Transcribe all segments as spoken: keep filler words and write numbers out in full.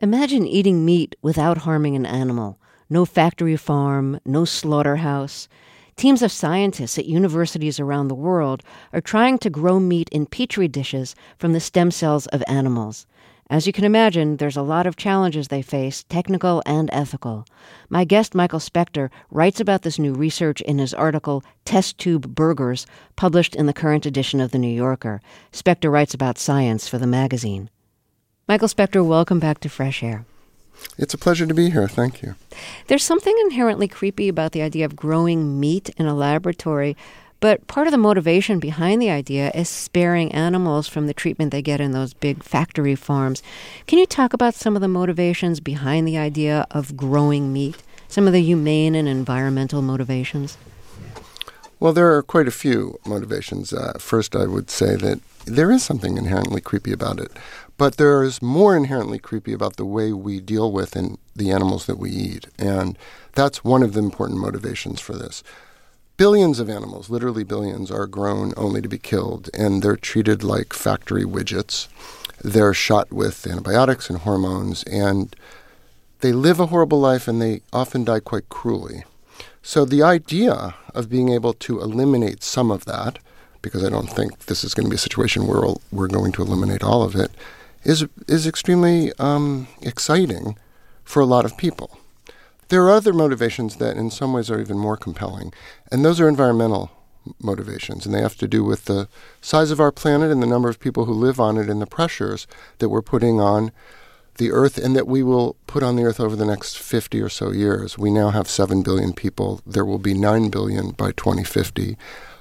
Imagine eating meat without harming an animal. No factory farm, no slaughterhouse. Teams of scientists at universities around the world are trying to grow meat in petri dishes from the stem cells of animals. As you can imagine, there's a lot of challenges they face, technical and ethical. My guest, Michael Spector, writes about this new research in his article, Test Tube Burgers, published in the current edition of The New Yorker. Spector writes about science for the magazine. Michael Spector, welcome back to Fresh Air. It's a pleasure to be here. Thank you. There's something inherently creepy about the idea of growing meat in a laboratory, but part of the motivation behind the idea is sparing animals from the treatment they get in those big factory farms. Can you talk about some of the motivations behind the idea of growing meat, some of the humane and environmental motivations? Well, there are quite a few motivations. Uh, first, I would say that there is something inherently creepy about it, but there is more inherently creepy about the way we deal with in the animals that we eat, and that's one of the important motivations for this. Billions of animals, literally billions, are grown only to be killed, and they're treated like factory widgets. They're shot with antibiotics and hormones, and they live a horrible life, and they often die quite cruelly. So the idea of being able to eliminate some of that, because I don't think this is going to be a situation where we're going to eliminate all of it, is is extremely um, exciting for a lot of people. There are other motivations that in some ways are even more compelling, and those are environmental motivations, and they have to do with the size of our planet and the number of people who live on it and the pressures that we're putting on the Earth and that we will put on the Earth over the next fifty or so years. We now have seven billion people. There will be nine billion by twenty fifty.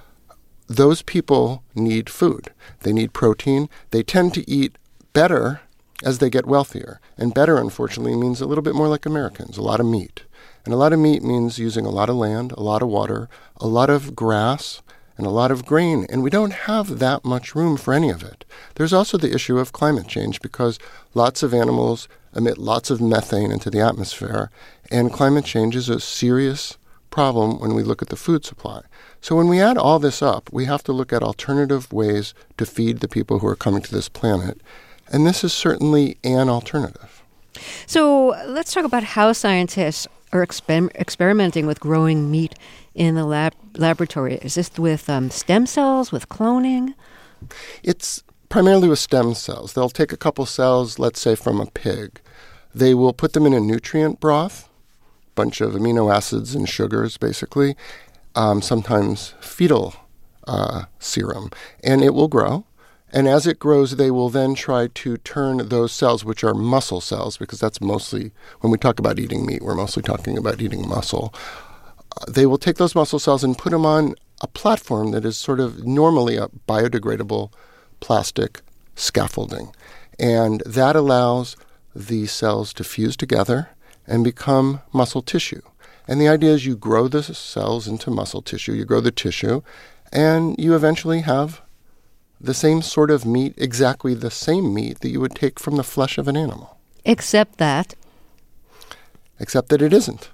Those people need food. They need protein. They tend to eat better as they get wealthier. And better, unfortunately, means a little bit more like Americans, a lot of meat. And a lot of meat means using a lot of land, a lot of water, a lot of grass, and a lot of grain. And we don't have that much room for any of it. There's also the issue of climate change because lots of animals emit lots of methane into the atmosphere. And climate change is a serious problem when we look at the food supply. So when we add all this up, we have to look at alternative ways to feed the people who are coming to this planet. And this is certainly an alternative. So let's talk about how scientists are exper- experimenting with growing meat in the lab laboratory. Is this with um, stem cells, with cloning? It's primarily with stem cells. They'll take a couple cells, let's say from a pig. They will put them in a nutrient broth, bunch of amino acids and sugars, basically, um, sometimes fetal uh, serum, and it will grow. And as it grows, they will then try to turn those cells, which are muscle cells, because that's mostly, when we talk about eating meat, we're mostly talking about eating muscle. Uh, they will take those muscle cells and put them on a platform that is sort of normally a biodegradable plastic scaffolding. And that allows the cells to fuse together and become muscle tissue. And the idea is you grow the cells into muscle tissue, you grow the tissue, and you eventually have the same sort of meat, exactly the same meat that you would take from the flesh of an animal. Except that? Except that it isn't.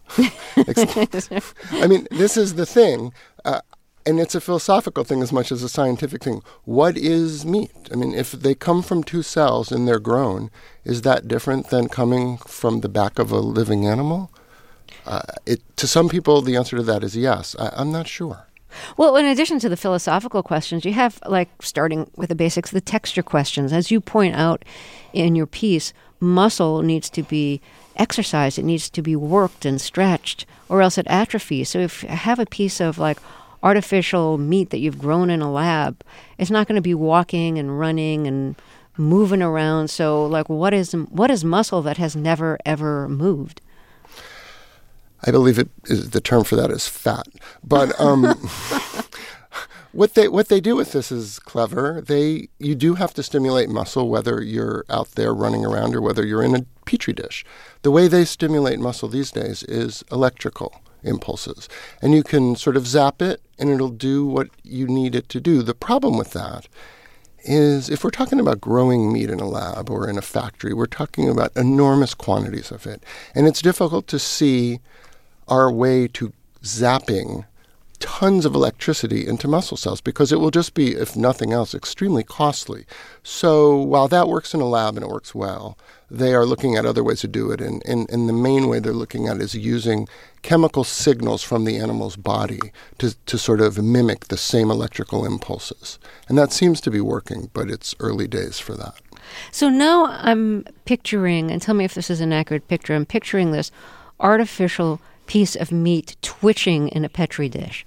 I mean, this is the thing, uh, and it's a philosophical thing as much as a scientific thing. What is meat? I mean, if they come from two cells and they're grown, is that different than coming from the back of a living animal? Uh, it, to some people, the answer to that is yes. I, I'm not sure. Well, in addition to the philosophical questions, you have, like, starting with the basics, the texture questions. As you point out in your piece, muscle needs to be exercised. It needs to be worked and stretched, or else it atrophies. So if you have a piece of, like, artificial meat that you've grown in a lab, it's not going to be walking and running and moving around. So, like, what is what is muscle that has never, ever moved? I believe it is, the term for that is fat. But um, what they what they do with this is clever. They you do have to stimulate muscle, whether you're out there running around or whether you're in a petri dish. The way they stimulate muscle these days is electrical impulses. And you can sort of zap it, and it'll do what you need it to do. The problem with that is if we're talking about growing meat in a lab or in a factory, we're talking about enormous quantities of it. And it's difficult to see our way to zapping tons of electricity into muscle cells because it will just be, if nothing else, extremely costly. So while that works in a lab and it works well, they are looking at other ways to do it. And, and, and the main way they're looking at it is using chemical signals from the animal's body to, to sort of mimic the same electrical impulses. And that seems to be working, but it's early days for that. So now I'm picturing, and tell me if this is an accurate picture, I'm picturing this artificial piece of meat twitching in a Petri dish.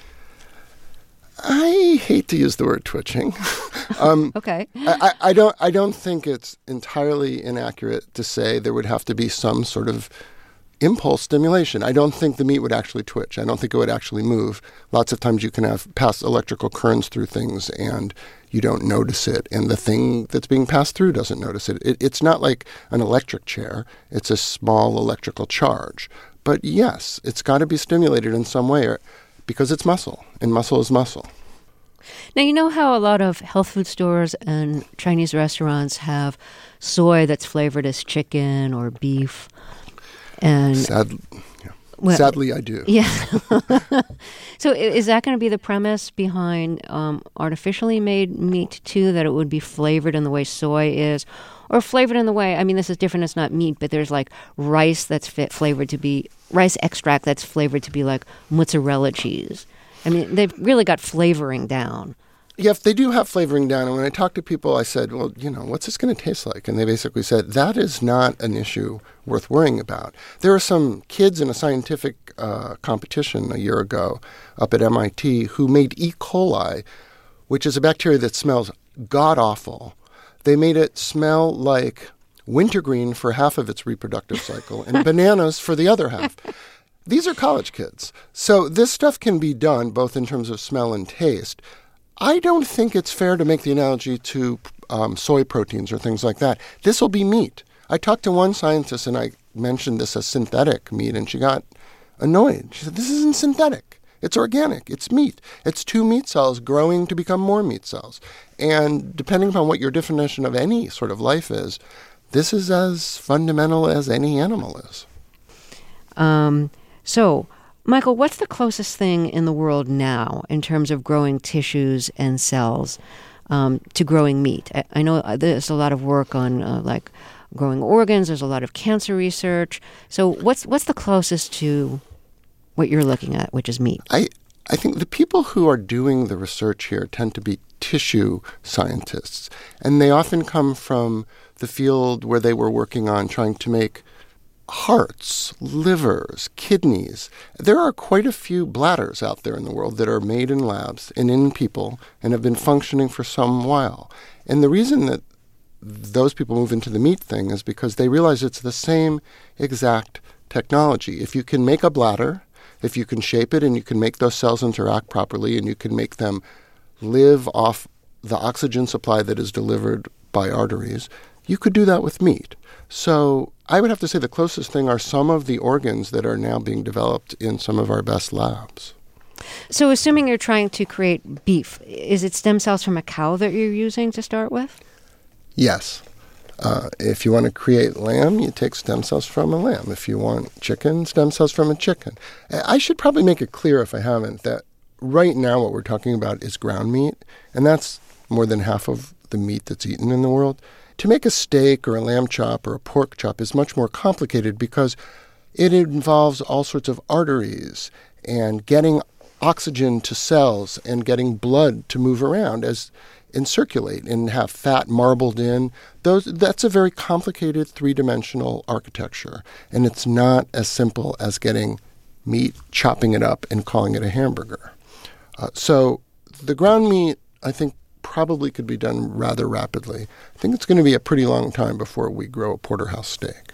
I hate to use the word twitching. um, okay. I, I don't. I don't think it's entirely inaccurate to say there would have to be some sort of impulse stimulation. I don't think the meat would actually twitch. I don't think it would actually move. Lots of times you can have pass electrical currents through things and you don't notice it, and the thing that's being passed through doesn't notice it. it it's not like an electric chair. It's a small electrical charge. But yes, it's got to be stimulated in some way, or, because it's muscle, and muscle is muscle. Now, you know how a lot of health food stores and Chinese restaurants have soy that's flavored as chicken or beef? And Sad, yeah. well, Sadly, I do. Yeah. So is that going to be the premise behind um, artificially made meat, too, that it would be flavored in the way soy is? Or flavored in the way, I mean, this is different, it's not meat, but there's like rice that's fit, flavored to be, rice extract that's flavored to be like mozzarella cheese. I mean, they've really got flavoring down. Yeah, they do have flavoring down. And when I talked to people, I said, well, you know, what's this going to taste like? And they basically said, that is not an issue worth worrying about. There are some kids in a scientific uh, competition a year ago up at M I T who made E. coli, which is a bacteria that smells god-awful. They made it smell like wintergreen for half of its reproductive cycle and bananas for the other half. These are college kids. So this stuff can be done both in terms of smell and taste. I don't think it's fair to make the analogy to um, soy proteins or things like that. This will be meat. I talked to one scientist and I mentioned this as synthetic meat, and she got annoyed. She said, this isn't synthetic. It's organic. It's meat. It's two meat cells growing to become more meat cells. And depending upon what your definition of any sort of life is, this is as fundamental as any animal is. Um, so, Michael, what's the closest thing in the world now in terms of growing tissues and cells um, to growing meat? I, I know there's a lot of work on uh, like growing organs. There's a lot of cancer research. So what's what's the closest to what you're looking at, which is meat? I, I think the people who are doing the research here tend to be tissue scientists, and they often come from the field where they were working on trying to make hearts, livers, kidneys. There are quite a few bladders out there in the world that are made in labs and in people and have been functioning for some while. And the reason that those people move into the meat thing is because they realize it's the same exact technology. If you can make a bladder, if you can shape it and you can make those cells interact properly and you can make them live off the oxygen supply that is delivered by arteries, you could do that with meat. So I would have to say the closest thing are some of the organs that are now being developed in some of our best labs. So assuming you're trying to create beef, is it stem cells from a cow that you're using to start with? Yes. Uh, if you want to create lamb, you take stem cells from a lamb. If you want chicken, stem cells from a chicken. I should probably make it clear, if I haven't, that right now what we're talking about is ground meat, and that's more than half of the meat that's eaten in the world. To make a steak or a lamb chop or a pork chop is much more complicated because it involves all sorts of arteries and getting oxygen to cells and getting blood to move around as and circulate and have fat marbled in. Those that's a very complicated three-dimensional architecture, and it's not as simple as getting meat, chopping it up, and calling it a hamburger. Uh, so the ground meat, I think, probably could be done rather rapidly. I think it's going to be a pretty long time before we grow a porterhouse steak.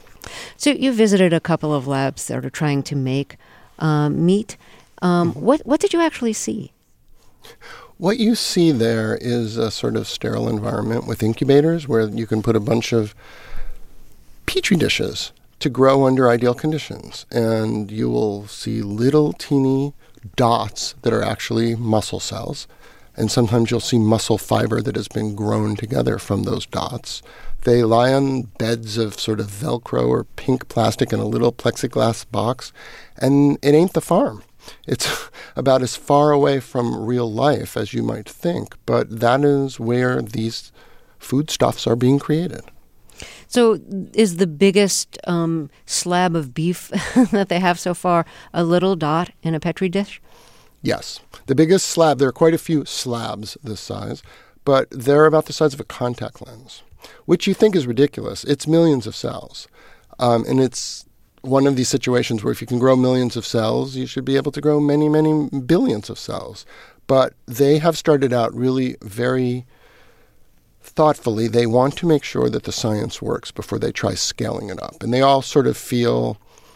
So you visited a couple of labs that are trying to make um, meat. Um, mm-hmm. What what did you actually see? What you see there is a sort of sterile environment with incubators where you can put a bunch of petri dishes to grow under ideal conditions. And you will see little teeny dots that are actually muscle cells. And sometimes you'll see muscle fiber that has been grown together from those dots. They lie on beds of sort of Velcro or pink plastic in a little plexiglass box. And it ain't the farm. It's about as far away from real life as you might think, but that is where these foodstuffs are being created. So is the biggest um, slab of beef that they have so far a little dot in a Petri dish? Yes. The biggest slab, there are quite a few slabs this size, but they're about the size of a contact lens, which you think is ridiculous. It's millions of cells. Um, and it's one of these situations where if you can grow millions of cells, you should be able to grow many, many billions of cells. But they have started out really very thoughtfully. They want to make sure that the science works before they try scaling it up. And they all sort of feel,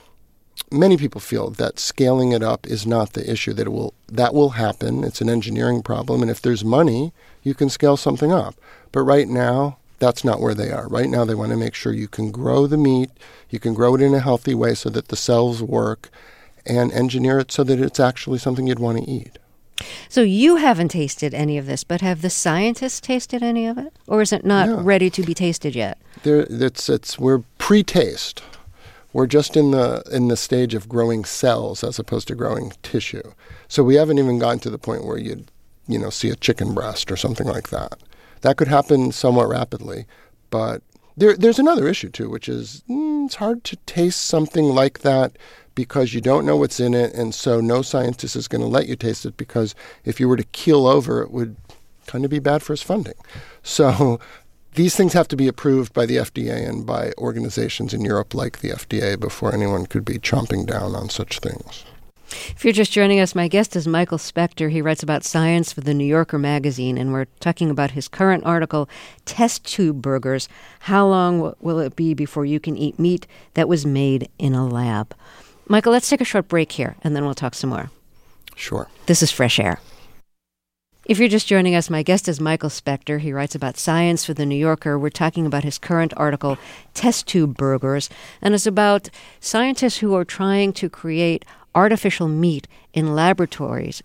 many people feel that scaling it up is not the issue, that it will that will happen. It's an engineering problem. And if there's money, you can scale something up. But right now, that's not where they are. Right now, they want to make sure you can grow the meat, you can grow it in a healthy way so that the cells work, and engineer it so that it's actually something you'd want to eat. So you haven't tasted any of this, but have the scientists tasted any of it? Or is it not No. ready to be tasted yet? There, it's, it's, we're pre-taste. We're just in the in the stage of growing cells as opposed to growing tissue. So we haven't even gotten to the point where you'd, you know, see a chicken breast or something like that. That could happen somewhat rapidly. But there, there's another issue, too, which is mm, it's hard to taste something like that because you don't know what's in it, and so no scientist is going to let you taste it because if you were to keel over, it would kind of be bad for his funding. So these things have to be approved by the F D A and by organizations in Europe like the F D A before anyone could be chomping down on such things. If you're just joining us, my guest is Michael Specter. He writes about science for the New Yorker magazine, and we're talking about his current article, Test Tube Burgers. How long w- will it be before you can eat meat that was made in a lab? Michael, let's take a short break here, and then we'll talk some more. Sure. This is Fresh Air. If you're just joining us, my guest is Michael Specter. He writes about science for the New Yorker. We're talking about his current article, Test Tube Burgers, and it's about scientists who are trying to create artificial meat in laboratories.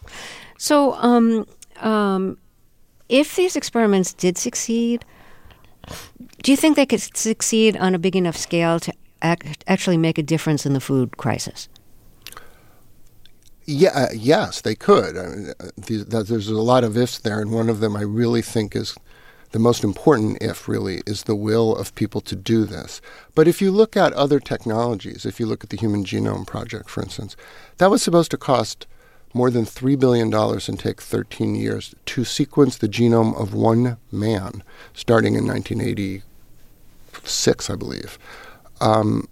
So um, um, if these experiments did succeed, do you think they could succeed on a big enough scale to act, actually make a difference in the food crisis? Yeah, uh, yes, they could. I mean, uh, these, that, there's a lot of ifs there, and one of them I really think is the most important if, really, is the will of people to do this. But if you look at other technologies, if you look at the Human Genome Project, for instance, that was supposed to cost more than three billion dollars and take thirteen years to sequence the genome of one man, starting in nineteen eighty-six, I believe. Um,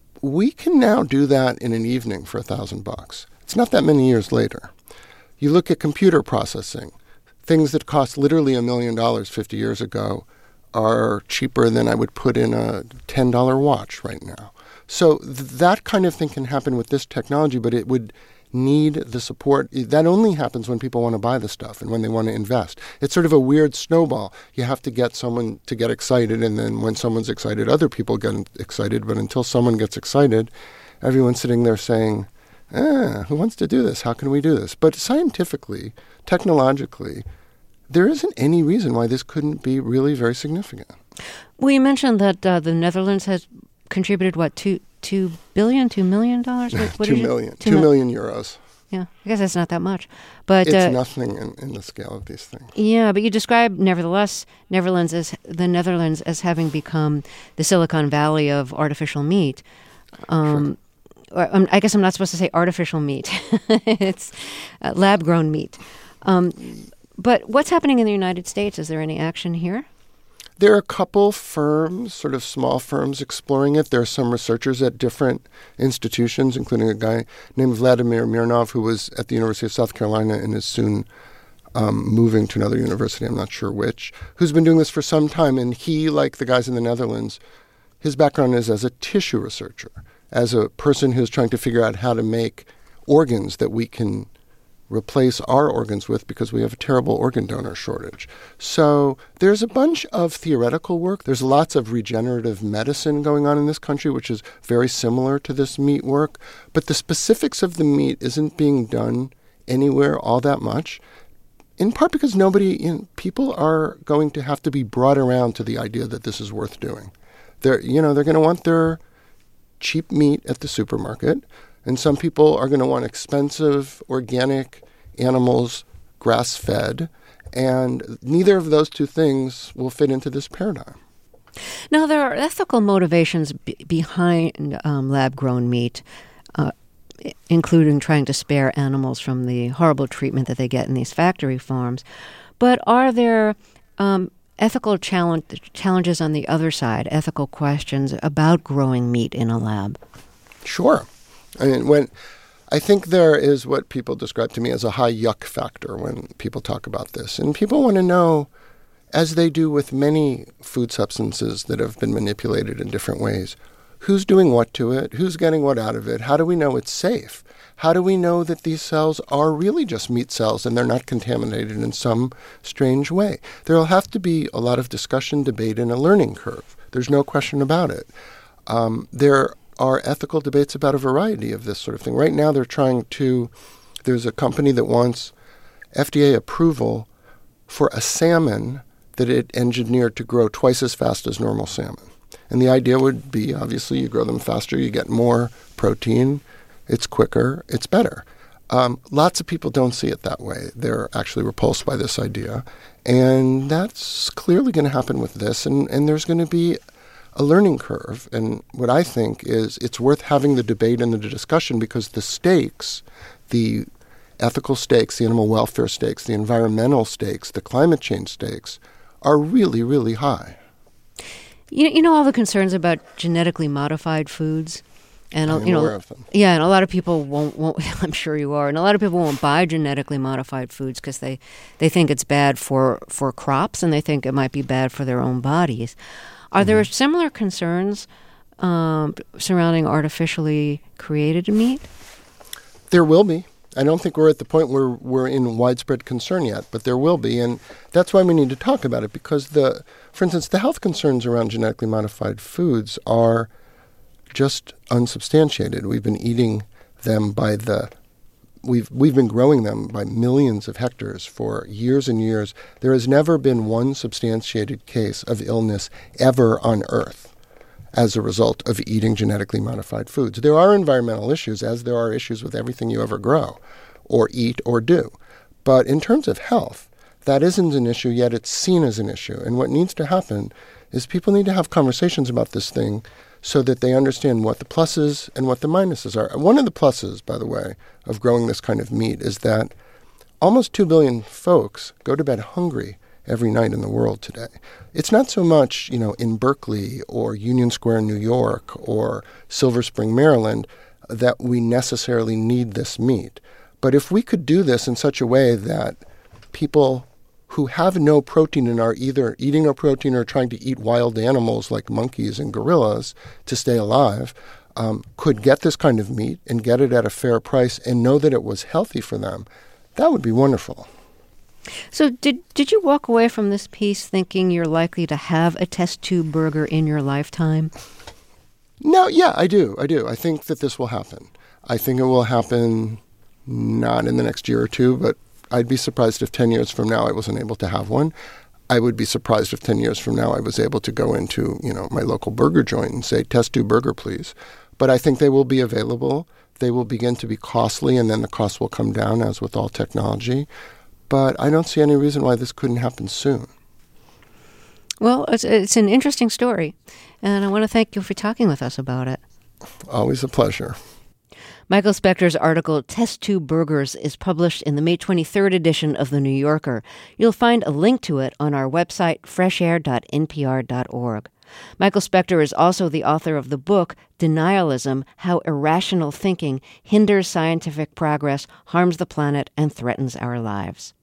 we can now do that in an evening for a thousand bucks. It's not that many years later. You look at computer processing. Things that cost literally a million dollars fifty years ago are cheaper than I would put in a ten dollar watch right now. So th- that kind of thing can happen with this technology, but it would need the support. That only happens when people want to buy the stuff and when they want to invest. It's sort of a weird snowball. You have to get someone to get excited, and then when someone's excited, other people get excited. But until someone gets excited, everyone's sitting there saying, ah, who wants to do this? How can we do this? But scientifically, technologically, there isn't any reason why this couldn't be really very significant. Well, you mentioned that uh, the Netherlands has contributed, what, two, two billion, two million dollars? What, what two did you- million, two two mil- million euros. Yeah, I guess that's not that much. But It's uh, nothing in, in the scale of these things. yeah, but you describe, nevertheless, Netherlands as the Netherlands as having become the Silicon Valley of artificial meat. Um, or, um, I guess I'm not supposed to say artificial meat. It's uh, lab-grown meat. Um, but what's happening in the United States? Is there any action here? There are a couple firms, sort of small firms, exploring it. There are some researchers at different institutions, including a guy named Vladimir Mironov, who was at the University of South Carolina and is soon um, moving to another university, I'm not sure which, who's been doing this for some time. And he, like the guys in the Netherlands, his background is as a tissue researcher, as a person who's trying to figure out how to make organs that we can replace our organs with because we have a terrible organ donor shortage. So there's a bunch of theoretical work. There's lots of regenerative medicine going on in this country, which is very similar to this meat work. But the specifics of the meat isn't being done anywhere all that much, in part because nobody, you know, people are going to have to be brought around to the idea that this is worth doing. They're, you know, they're going to want their cheap meat at the supermarket. And some people are going to want expensive, organic animals, grass-fed, and neither of those two things will fit into this paradigm. Now, there are ethical motivations b- behind um, lab-grown meat, uh, including trying to spare animals from the horrible treatment that they get in these factory farms. But are there um, ethical challenge, challenges on the other side, ethical questions about growing meat in a lab? Sure. I mean, when I think there is what people describe to me as a high yuck factor when people talk about this. And people want to know, as they do with many food substances that have been manipulated in different ways, who's doing what to it? Who's getting what out of it? How do we know it's safe? How do we know that these cells are really just meat cells and they're not contaminated in some strange way? There will have to be a lot of discussion, debate, and a learning curve. There's no question about it. Um, there are ethical debates about a variety of this sort of thing. Right now they're trying to, there's a company that wants F D A approval for a salmon that it engineered to grow twice as fast as normal salmon. And the idea would be, obviously, you grow them faster, you get more protein, it's quicker, it's better. Um, lots of people don't see it that way. They're actually repulsed by this idea. And that's clearly going to happen with this. And, and there's going to be a learning curve. And what I think is it's worth having the debate and the discussion because the stakes, the ethical stakes, the animal welfare stakes, the environmental stakes, the climate change stakes are really, really high. You, you know all the concerns about genetically modified foods? And I'm you know, aware of them. Yeah, and a lot of people won't, won't, I'm sure you are, and a lot of people won't buy genetically modified foods because they, they think it's bad for, for crops and they think it might be bad for their own bodies. Are mm-hmm. there similar concerns um, surrounding artificially created meat? There will be. I don't think we're at the point where we're in widespread concern yet, but there will be. And that's why we need to talk about it because, the, for instance, the health concerns around genetically modified foods are just unsubstantiated. We've been eating them by the we've we've been growing them by millions of hectares for years and years. There has never been one substantiated case of illness ever on Earth as a result of eating genetically modified foods. There are environmental issues, as there are issues with everything you ever grow or eat or do. But in terms of health, that isn't an issue, yet it's seen as an issue. And what needs to happen is people need to have conversations about this thing so that they understand what the pluses and what the minuses are. One of the pluses, by the way, of growing this kind of meat is that almost two billion folks go to bed hungry every night in the world today. It's not so much, you know, in Berkeley or Union Square, New York, or Silver Spring, Maryland, that we necessarily need this meat. But if we could do this in such a way that people who have no protein and are either eating no protein or trying to eat wild animals like monkeys and gorillas to stay alive, um, could get this kind of meat and get it at a fair price and know that it was healthy for them, that would be wonderful. So did did you walk away from this piece thinking you're likely to have a test tube burger in your lifetime? No, yeah, I do. I do. I think that this will happen. I think it will happen not in the next year or two, but I'd be surprised if ten years from now I wasn't able to have one. I would be surprised if ten years from now I was able to go into, you know, my local burger joint and say, test tube burger, please. But I think they will be available. They will begin to be costly, and then the cost will come down, as with all technology. But I don't see any reason why this couldn't happen soon. Well, it's, it's an interesting story, and I want to thank you for talking with us about it. Always a pleasure. Michael Spector's article, Test Tube Burgers, is published in the May twenty-third edition of The New Yorker. You'll find a link to it on our website, fresh air dot n p r dot org. Michael Spector is also the author of the book, Denialism, How Irrational Thinking Hinders Scientific Progress, Harms the Planet, and Threatens Our Lives.